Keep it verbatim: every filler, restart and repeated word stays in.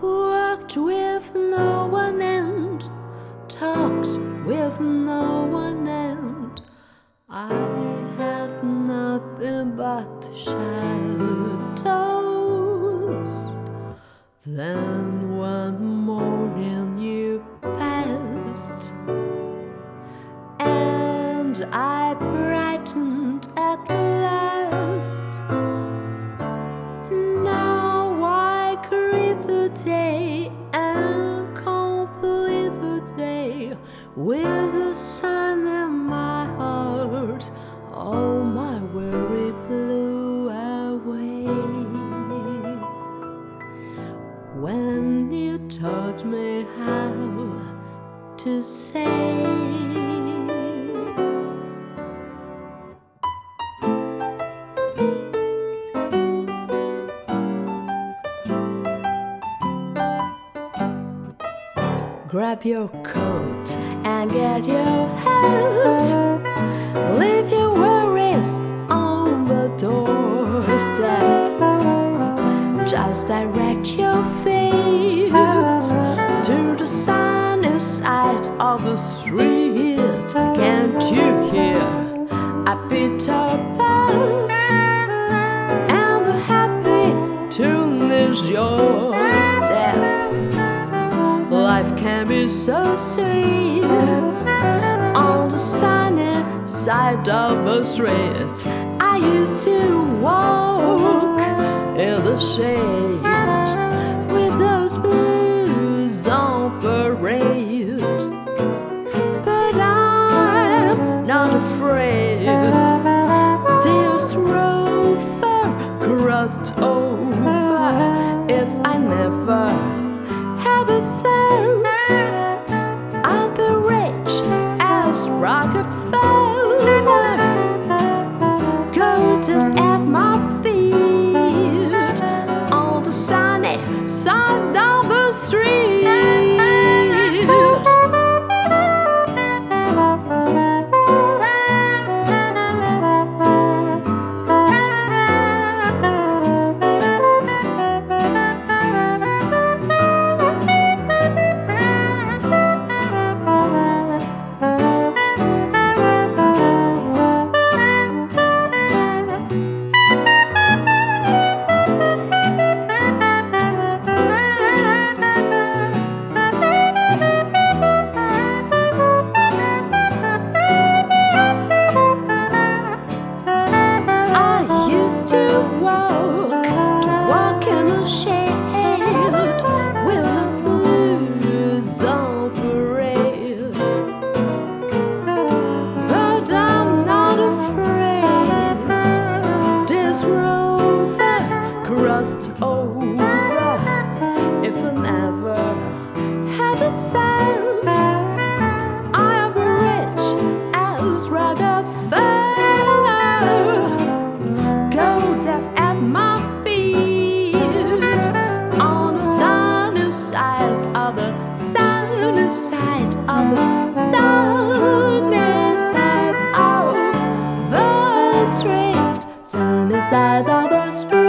Walked with no one and talked with no one, and I had nothing but shadows. Then one morning you passed, and I brightened at last. Now I greet the day and complete the day with the sun in my heart. All my worry blew away when you taught me how to say. Grab your coat and get your hat. Leave your worries on the doorstep. Just direct your feet to the sunny side of the street. Can't you hear a Peter Pan? And the happy tune is your step. Life can be so sweet on the sunny side of the street. I used to walk in the shade with those blues on parade, but I'm not afraid. This rover crossed over. If I never have a cent, I'll be rich as Rockefeller. Gold is at my feet on the sunny side of the street. To walk, to walk in the shade with his blues on parade, but I'm not afraid. This rover crossed over. If I never have a cent, I'll be rich as Rockefeller. That's at my feet on the sunny side of the sunny side of the sunny side of the street, sunny side of the street.